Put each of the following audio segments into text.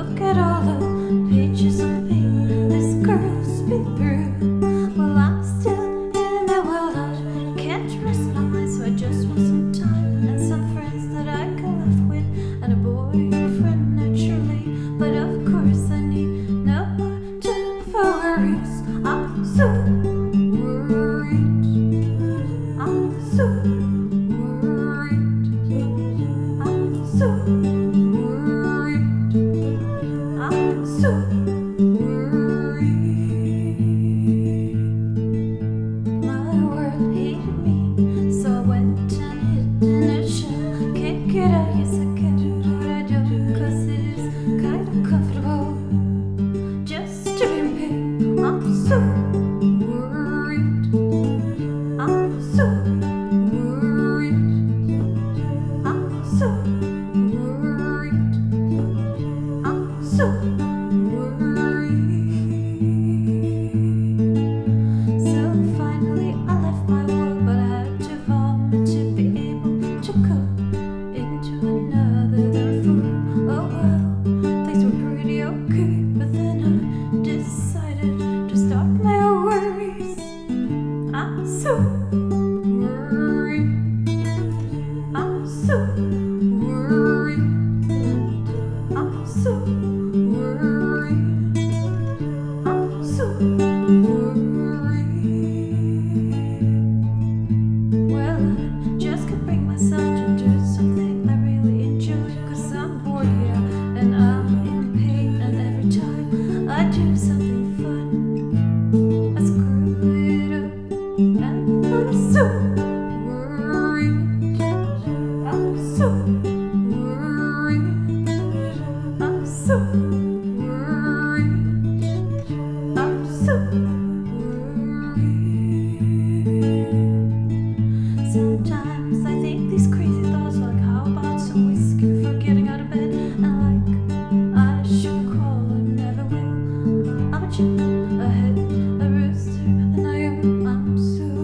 Look at all the pages of pain this girl's been through. Well, I'm still in a world. Can't rest my mind, so I just want some time and some friends that I can laugh with, and a boyfriend naturally. But of course I need no more time for worries. I'm so worried. I'm so worried. I'm so worried. I'm so worried. My world hated me, so I went and hid in a shell. Can't get out, yes I can do what I do, 'cause it is kind of comfortable just to be me. I'm so worried. I'm so worried. I'm so worried. I'm so worried. So finally I left my world, but I had to vomit to be able to go into another room. Oh well, things were pretty okay, but then I decided to start my own worries. I'm so worried. I'm so worried. I'm so worried. I'm so worried. Well, I just can't bring myself to do something I really enjoy, 'cause I'm bored here and I'm in pain, and every time I do something fun, I screw it up, and I'm so worried. I'm so worried. I'm so worried. I'm so worried. Sometimes I think these crazy thoughts, like how about some whiskey for getting out of bed, and like I should call and never will. I'm a chicken, a hen, a rooster, and I'm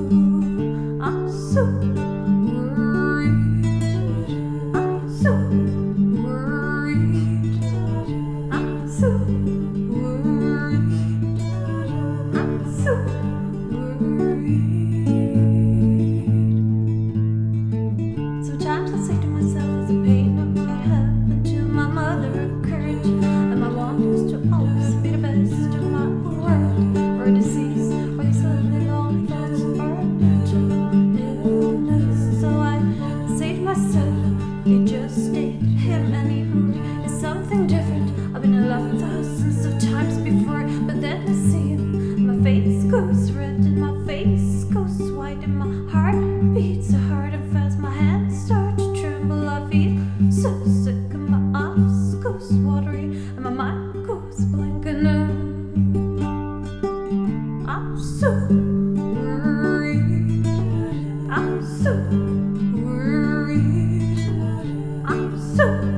so worried. I'm so worried. I'm so worried. I'm so worried. Sometimes I say to myself, it's a pain of what happened to my mother occurred, and my want was to always be the best of my world, or a disease, or these lovely long thoughts, or a mental illness. So I say to myself, it just ain't him anymore. It's something different. I've been in love thousands of times before, but then I see him. My face goes red and my face goes white, and my heart beats so hard and fast. My hands start to tremble. I feel so sick, and my eyes goes watery, and my mind goes blank, and I'm so worried. I'm so worried. I'm so